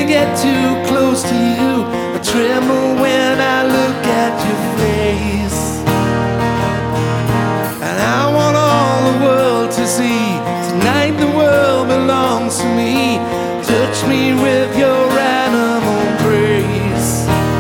get too close to you. I tremble when I look at your face. And I want all the world to see tonight the world belongs to me. Touch me with your animal grace.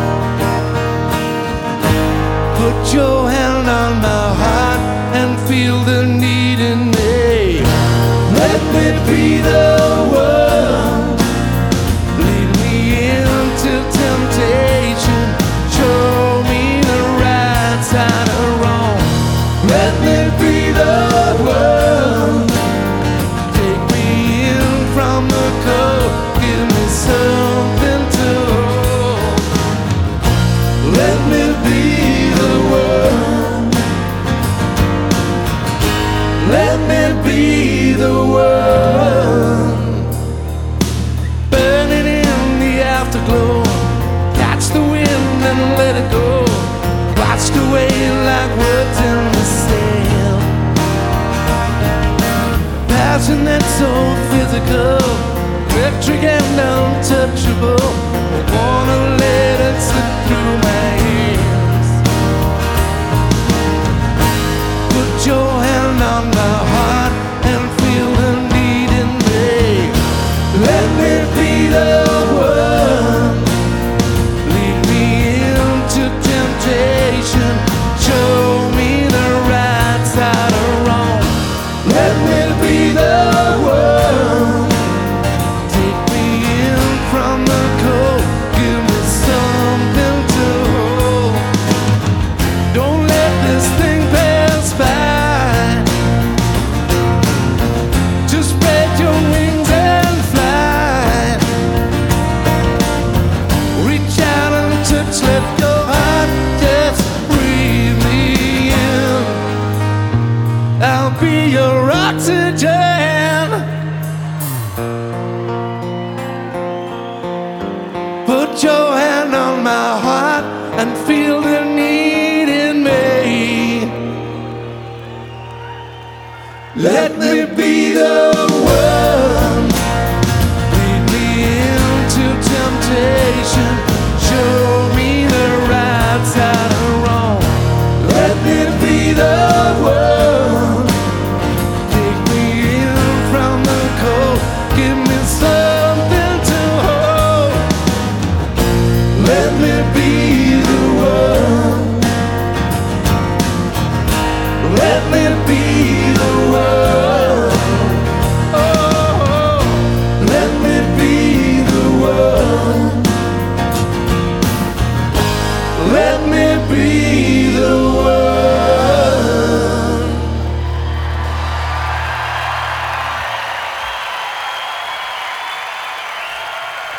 Put your hand on my heart and feel the need in me. Let me be the world. Lead me into temptation. Show me the right side of wrong. Let me be the world. Take me in from the cold. Give me something to hold. Let me be the world. Let me be the world. Burning in the afterglow. Catch the wind and let it go. Washed away like words in the sand. Passion that's so physical, electric and untouchable. I wanna let it slip through my hands. Put your hand on my heart and feel the need in me. Let me be the world. Lead me into temptation. Show me the right side of wrong. Let me be the world. Take me in from the cold. Give me something to hold. Don't let this thing pass by. Just spread your wings and fly. Reach out and touch, let your heart just breathe me in. I'll be your oxygen.